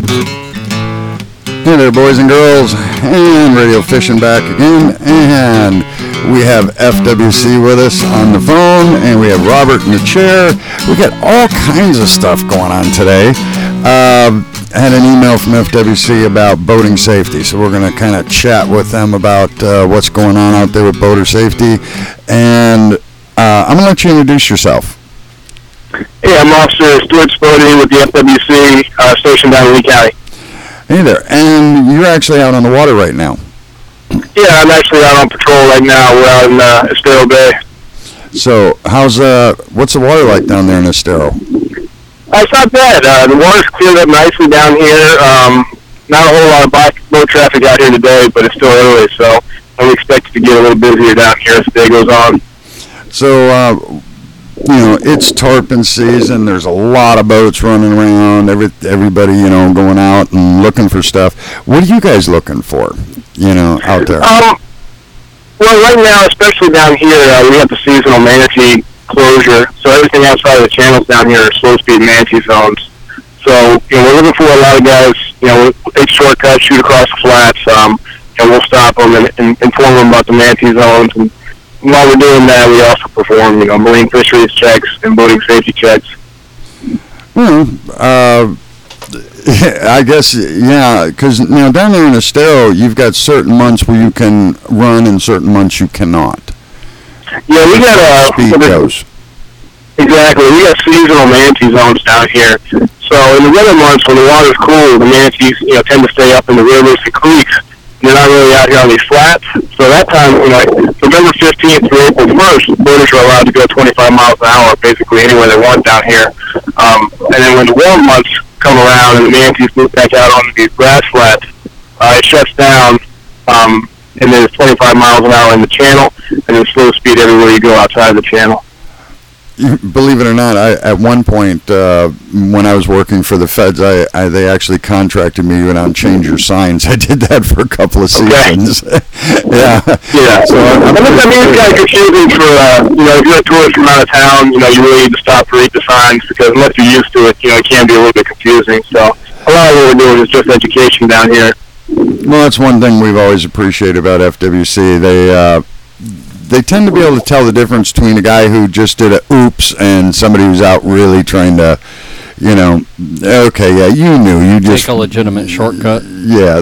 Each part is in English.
Hey there, boys and girls, and Radio Fishing back again, and we have FWC with us on the phone, and we have Robert in the chair. We got all kinds of stuff going on today. I had an email from FWC about boating safety, so we're going to kind of chat with them about what's going on out there with boater safety, and I'm going to let you introduce yourself. Hey, I'm Officer Stuart Spody with the FWC station down in Lee County. Hey there, and you're actually out on the water right now. Yeah, I'm actually out on patrol right now. We're out in Estero Bay. So, what's the water like down there in Estero? It's not bad. The water's cleared up nicely down here. Not a whole lot of boat traffic out here today, but it's still early, so I'm expected to get a little busier down here as the day goes on. So, it's tarpon season. There's a lot of boats running around. Everybody, going out and looking for stuff. What are you guys looking for, out there? Well, right now, especially down here, we have the seasonal manatee closure, so everything outside of the channels down here are slow-speed manatee zones. So, we're looking for a lot of guys, we'll take shortcuts, shoot across the flats, and we'll stop them and inform them about the manatee zones. And while we're doing that, we also perform, marine fisheries checks and boating safety checks. I guess, yeah, because down there in Estero, you've got certain months where you can run and certain months you cannot. Yeah, we got speed goes. Exactly, we got seasonal manatee zones down here. So in the winter months, when the water's cool, the manatees, tend to stay up in the rivers and creeks. They're not really out here on these flats. So that time, November 15th through April 1st, boaters are allowed to go 25 miles an hour basically anywhere they want down here. And then when the warm months come around and the manatees move back out on these grass flats, it shuts down, and then it's 25 miles an hour in the channel, and then slow speed everywhere you go outside the channel. Believe it or not, at one point when I was working for the feds, they actually contracted me to go down and change your signs. I did that for a couple of seasons. Okay. Yeah. So it's kind of confusing for if you're a tourist from out of town, you really need to stop to read the signs because unless you're used to it, it can be a little bit confusing. So a lot of what we're doing is just education down here. Well, that's one thing we've always appreciated about FWC. They tend to be able to tell the difference between a guy who just did a oops and somebody who's out really trying to, okay, yeah, you knew, you just take a legitimate shortcut. Yeah,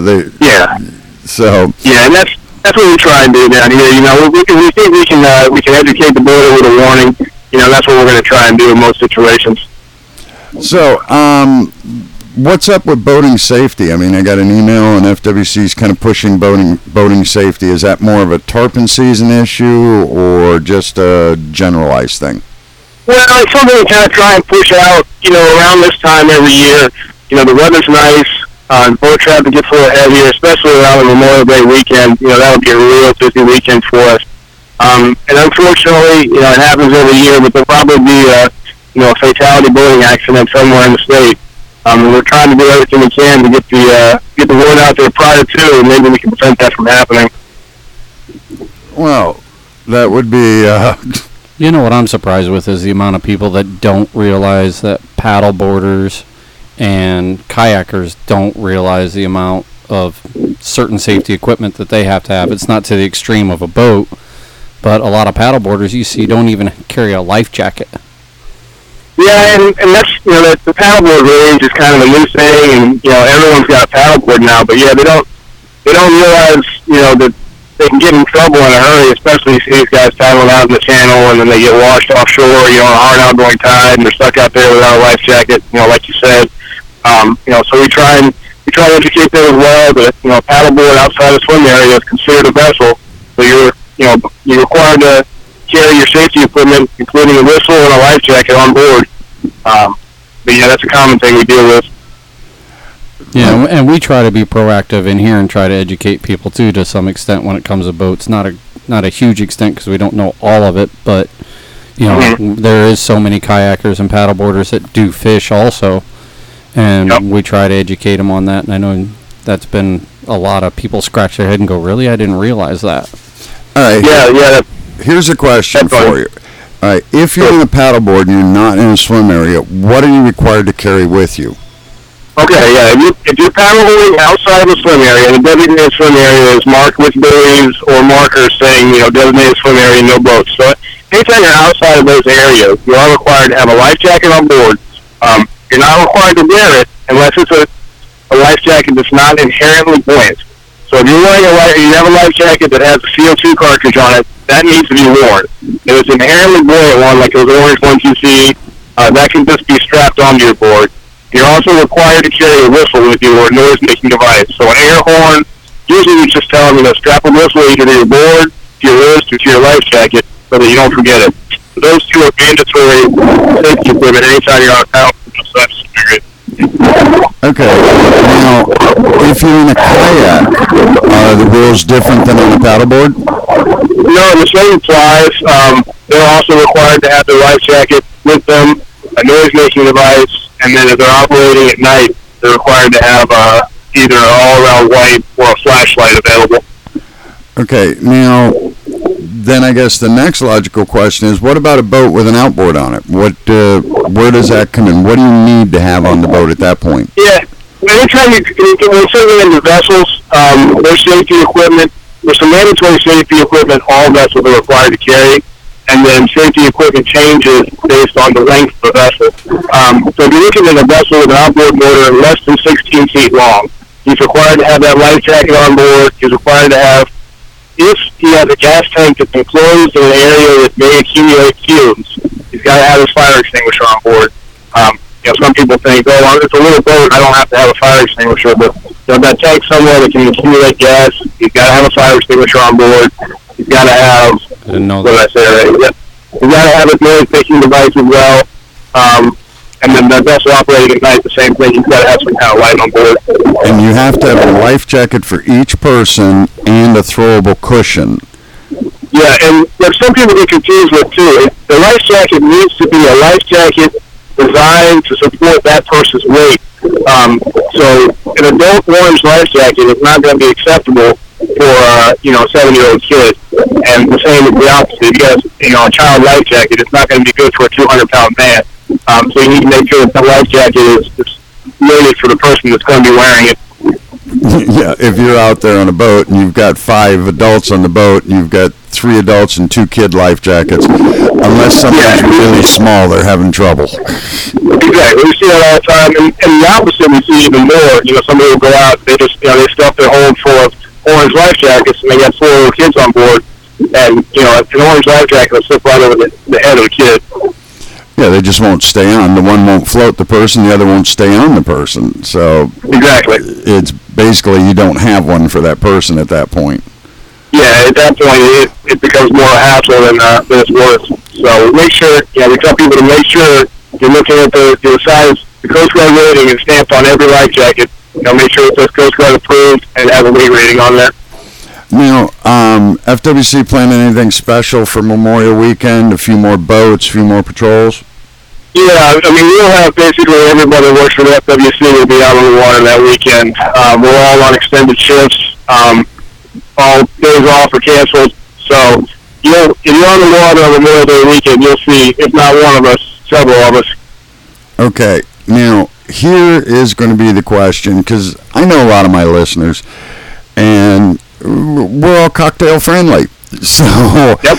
So yeah, and that's what we try and do down here. We think we can educate the boater with a warning. That's what we're going to try and do in most situations. So, what's up with boating safety? I mean, I got an email, and FWC's kind of pushing boating safety. Is that more of a tarpon season issue or just a generalized thing? Well, it's something we kind of try and push out, around this time every year. The weather's nice, boat traffic gets a little heavier, especially around the Memorial Day weekend. That'll be a real busy weekend for us. And unfortunately, it happens every year, but there'll probably be a fatality boating accident somewhere in the state. We're trying to do everything we can to get the word out there prior to, and maybe we can prevent that from happening. Well, that would be... what I'm surprised with is the amount of people that don't realize that paddle boarders and kayakers don't realize the amount of certain safety equipment that they have to have. It's not to the extreme of a boat, but a lot of paddle boarders you see don't even carry a life jacket. Yeah, and that's, the paddleboard range is kind of a new thing, and, everyone's got a paddleboard now, but yeah, they don't realize, that they can get in trouble in a hurry, especially if you see these guys paddling out in the channel, and then they get washed offshore, on a hard outgoing tide, and they're stuck out there without a life jacket, like you said. So we try and educate them as well that, a paddleboard outside the swim area is considered a vessel, so you're required to carry your safety equipment, including a whistle and a life jacket on board. But yeah, that's a common thing we deal with. Yeah, and we try to be proactive in here and try to educate people too to some extent when it comes to boats. Not a huge extent because we don't know all of it, but there is so many kayakers and paddleboarders that do fish also, and we try to educate them on that. And I know that's been a lot of people scratch their head and go, "Really? I didn't realize that." All right. Yeah. Here's a question for you. All right, if you're in a paddleboard and you're not in a swim area, what are you required to carry with you? Okay, yeah. If you're paddling outside of a swim area, and the designated swim area is marked with buoys or markers saying, designated swim area, no boats. So anytime you're outside of those areas, you are required to have a life jacket on board. You're not required to wear it unless it's a life jacket that's not inherently buoyant. So if you're wearing you have a life jacket that has a CO2 cartridge on it, that needs to be worn. If it's an inherently buoyant one, like those orange ones you see, that can just be strapped onto your board. You're also required to carry a whistle with you or a noise-making device. So an air horn, usually you just tell them, strap a whistle either to your board, to your wrist, or to your life jacket so that you don't forget it. So those two are mandatory safety equipment anytime you're on a paddle. Okay. Now, if you're in a kayak, are the rules different than on a paddleboard? No, the same applies. They're also required to have their life jacket with them, a noise-making device, and then if they're operating at night, they're required to have either an all-around light or a flashlight available. Okay. Now, then I guess the next logical question is, what about a boat with an outboard on it? Where does that come in? What do you need to have on the boat at that point? Yeah. Anytime when sailing into vessels, there's safety equipment. There's some mandatory safety equipment all vessels are required to carry, and then safety equipment changes based on the length of the vessel. So if you're looking at a vessel with an outboard motor less than 16 feet long, he's required to have that life jacket on board. He's required to have, if he has a gas tank that's enclosed in an area that may accumulate fumes, he's got to have his fire extinguisher on board. Some people think, it's a little boat, I don't have to have a fire extinguisher, but that tank somewhere that can accumulate gas, he's got to have a fire extinguisher on board. He's got to have, what did I say already? He's got to have his noise-making device as well. And then the vessel operating at night, the same thing, he's got to have some kind of light on board. And you have to have a life jacket for each person and a throwable cushion. Yeah, and what some people get confused with, too, the life jacket needs to be a life jacket designed to support that person's weight. So an adult orange life jacket is not going to be acceptable for a 7-year-old kid. And the same is the opposite. If you have a child life jacket, it's not going to be good for a 200-pound man. So you need to make sure that the life jacket is rated for the person that's going to be wearing it. Yeah, if you're out there on a boat and you've got 5 adults on the boat and you've got 3 adults and 2 kid life jackets, unless somebody's really small, they're having trouble. Exactly. We see that all the time. And the opposite we see even more. Somebody will go out, they just, they stuff their hold full of orange life jackets and they got 4 little kids on board. And, an orange life jacket will slip right over the head of the kid. Yeah, they just won't stay on. The one won't float the person, the other won't stay on the person. So exactly, it's basically you don't have one for that person at that point. Yeah, at that point it becomes more a hassle than it's worth. So make sure, we tell people to make sure you're looking at the size, the Coast Guard rating is stamped on every life jacket. Make sure it says Coast Guard approved and have a weight rating on there. Now, FWC planning anything special for Memorial Weekend? A few more boats, a few more patrols? Yeah, we'll have basically everybody who works for the FWC will be out on the water that weekend. We're all on extended shifts. All days off are canceled. So, if you're on the water on Memorial Day weekend, you'll see, if not one of us, several of us. Okay, now, here is going to be the question, because I know a lot of my listeners, and we're all cocktail friendly. So, yep.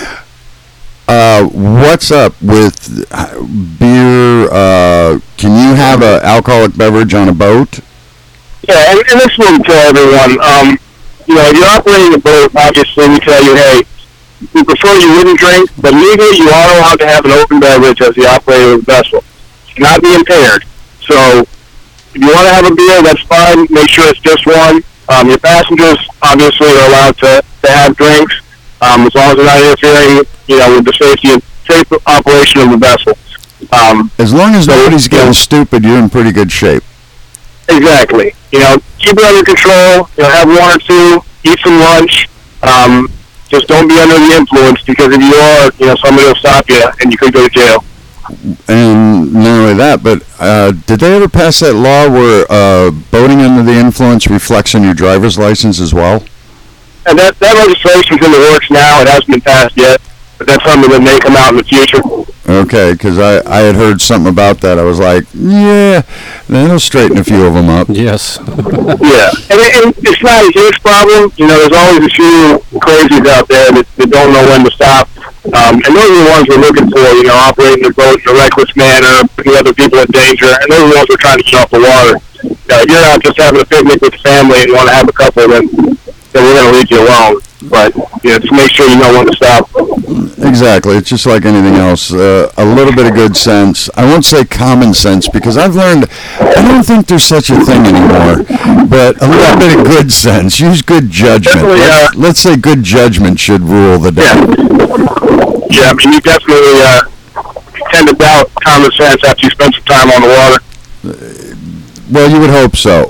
What's up with beer? Can you have an alcoholic beverage on a boat? Yeah, and this is what we tell everyone. If you're operating a boat, obviously we tell you, hey, we prefer you wouldn't drink, but legally you are allowed to have an open beverage as the operator of the vessel. It cannot be impaired. So if you want to have a beer, that's fine. Make sure it's just one. Your passengers obviously are allowed to have drinks, as long as they're not interfering, with the safe operation of the vessel. As long as nobody's getting stupid, you're in pretty good shape. Exactly. Keep it under control. Have 1 or 2, eat some lunch. Just don't be under the influence, because if you are, somebody will stop you and you could go to jail. And not only that, but did they ever pass that law where boating under the influence reflects on your driver's license as well? And that legislation's in the works now. It hasn't been passed yet, but that's something that may come out in the future. Okay, because I had heard something about that. I was like, yeah, that'll straighten a few of them up. Yes. Yeah, and it's not a huge problem. You know, there's always a few crazies out there that don't know when to stop. And those are the ones we're looking for, you know, operating the boat in a reckless manner, putting other people in danger, and those are the ones we're trying to get off the water. If you're out just having a picnic with the family and want to have a couple, then we're going to leave you alone. But, you know, just make sure you know when to stop. Exactly. It's just like anything else. A little bit of good sense. I won't say common sense because I've learned I don't think there's such a thing anymore. But a little bit of good sense. Use good judgment. Let's say good judgment should rule the day. Yeah, I mean, you definitely tend to doubt common sense after you spend some time on the water. Well, you would hope so.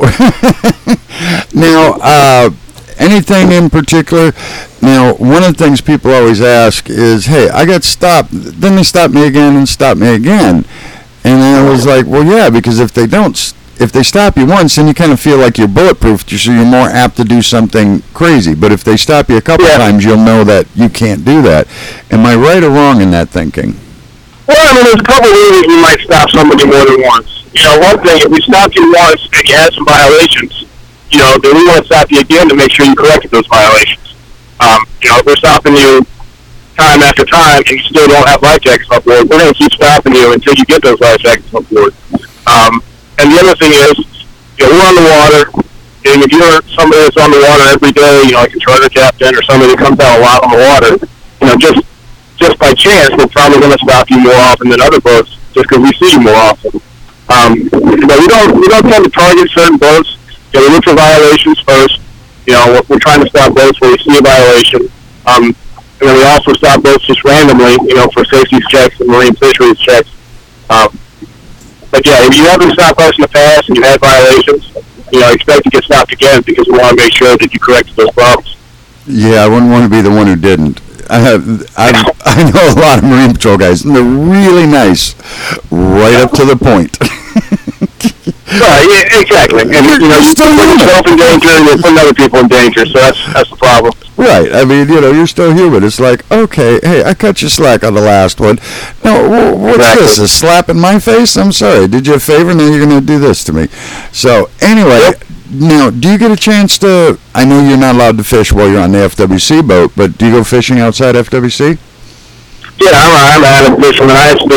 Now, anything in particular? Now, one of the things people always ask is, hey, I got stopped. Then they stop me again and stop me again. And I was like, well, yeah, because if they stop you once, then you kind of feel like you're bulletproof, so you're more apt to do something crazy. But if they stop you a couple times, you'll know that you can't do that. Am I right or wrong in that thinking? Well, I mean, there's a couple of reasons we might stop somebody more than once. You know, one thing, if we stopped you once and you had some violations, you know, then we want to stop you again to make sure you corrected those violations. You know, if we're stopping you time after time and you still don't have life jackets on board, we're going to keep stopping you until you get those life jackets on board. And the other thing is, you know, we're on the water, and if you're somebody that's on the water every day, you know, like a charter captain or somebody that comes out a lot on the water, you know, just by chance, we're probably going to stop you more often than other boats just because we see you more often. But we don't tend to target certain boats. You know, we look for violations first. You know, we're trying to stop boats where we see a violation. And then we also stop boats just randomly, you know, for safety checks and marine fisheries checks. But yeah, if you haven't stopped us in the past and you had violations, you know, expect to get stopped again because we want to make sure that you correct those problems. Yeah, I wouldn't want to be the one who didn't. I know a lot of Marine Patrol guys, and they're really nice, right up to the point. Right, yeah, exactly. And you know, you put yourself in danger and you're putting other people in danger, so that's the problem. Right. I mean, you know, you're still human. It's like, okay, hey, I cut you slack on the last one. Now, what's this? A slap in my face? I'm sorry. Did you a favor? Now you're going to do this to me. So, anyway, now, do you get a chance to, I know you're not allowed to fish while you're on the FWC boat, but do you go fishing outside FWC? Yeah, I'm an avid fisherman.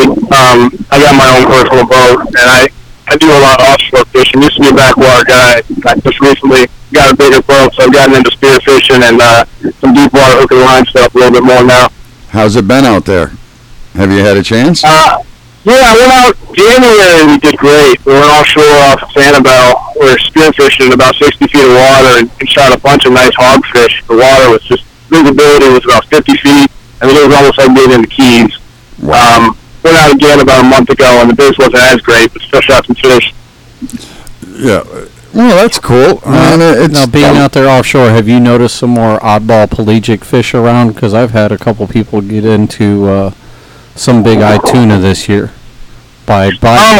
I got my own personal boat, and I do a lot of offshore fishing. Used to be a backwater guy. I just recently got a bigger boat, so I've gotten into spear fishing and some deep water hook and line stuff a little bit more now. How's it been out there? Have you had a chance? Yeah, I went out January and we did great. We went offshore off of Sanibel. We were spear fishing in about 60 feet of water and shot a bunch of nice hogfish. The water was just, visibility was about 50 feet. I mean, it was almost like being in the Keys. Wow. Went out again about a month ago, and the biz wasn't as great, but still shot some fish. Yeah. Well, that's cool. Now, being out there offshore, have you noticed some more oddball pelagic fish around? Because I've had a couple people get into some big eye tuna this year. We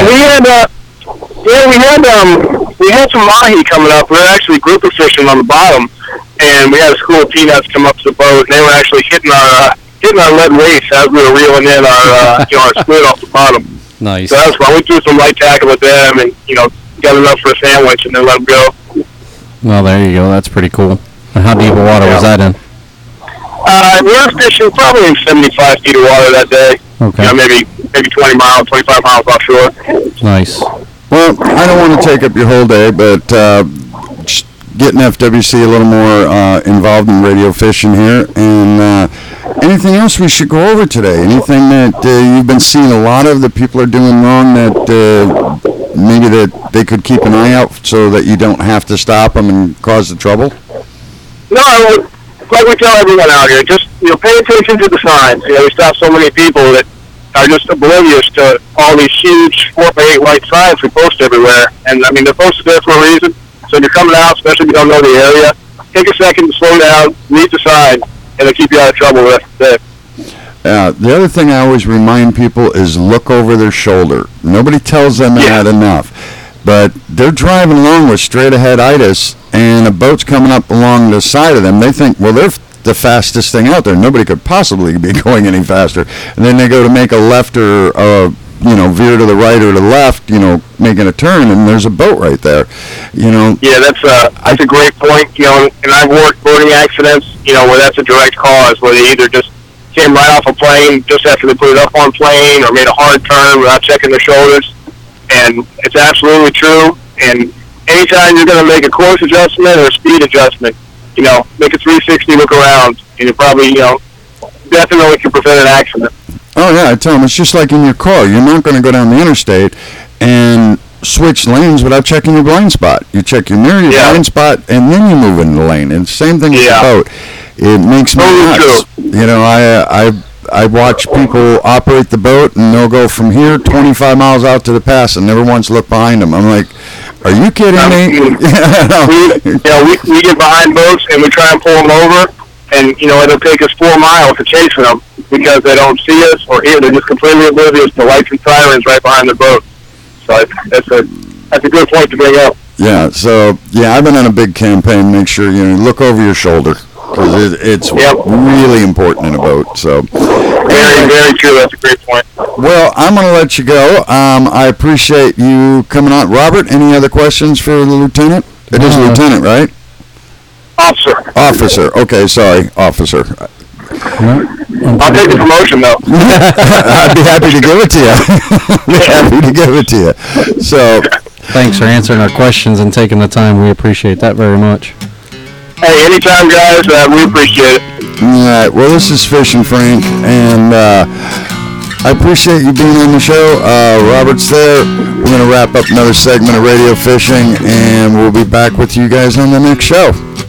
had some mahi coming up. We were actually grouper fishing on the bottom, and we had a school of peanuts come up to the boat, and they were actually hitting our lead weights as we were reeling in our squid off the bottom. Nice. So that was fun. We threw some light tackle with them, and got enough for a sandwich, and then let them go. Well, there you go. That's pretty cool. And how deep of water was that in? We were fishing probably in 75 feet of water that day. Okay. Maybe 20 miles, 25 miles offshore. Nice. Well, I don't want to take up your whole day, but just getting FWC a little more involved in radio fishing here, and anything else we should go over today? Anything that you've been seeing a lot of that people are doing wrong that maybe that they could keep an eye out so that you don't have to stop them and cause the trouble? No, like we tell everyone out here, just pay attention to the signs. We stop so many people that are just oblivious to all these huge 4x8 white signs we post everywhere. And I mean, they're posted there for a reason. So if you're coming out, especially if you don't know the area, take a second to slow down, read the sign, and it'll keep you out of trouble the rest of the day. The other thing I always remind people is look over their shoulder. Nobody tells them that enough. But they're driving along with straight-ahead itis, and a boat's coming up along the side of them. They think, well, they're the fastest thing out there. Nobody could possibly be going any faster. And then they go to make a left or veer to the right or to the left, making a turn, and there's a boat right there. Yeah, that's a great point. And I've worked boating accidents, where that's a direct cause, where they either just came right off a plane just after they put it up on plane, or made a hard turn without checking their shoulders. And it's absolutely true. And anytime you're going to make a course adjustment or a speed adjustment, make a 360 look around, and you probably, definitely can prevent an accident. Oh, yeah, I tell them, it's just like in your car. You're not going to go down the interstate and switch lanes without checking your blind spot. You check your mirror, your blind spot, and then you move into the lane. And same thing with the boat. It makes me nuts. I watch people operate the boat, and they'll go from here 25 miles out to the pass and never once look behind them. I'm like, are you kidding me? We get behind boats, and we try and pull them over, and, it'll take us 4 miles to chase them because they don't see us or hear. They're just completely oblivious to lights and sirens right behind the boat. So that's a good point to bring up. Yeah, so, I've been on a big campaign to make sure, look over your shoulder, because it's really important in a boat. So very, very true. That's a great point. Well, I'm going to let you go. I appreciate you coming on. Robert, any other questions for the lieutenant? It is lieutenant, right? Officer. Officer. Okay, sorry, officer. I'll take the promotion, though. I'd be happy to give it to you. So, thanks for answering our questions and taking the time. We appreciate that very much. Hey, anytime, guys. We appreciate it. All right. Well, this is Fishing Frank, and I appreciate you being on the show. Robert's there. We're going to wrap up another segment of Radio Fishing, and we'll be back with you guys on the next show.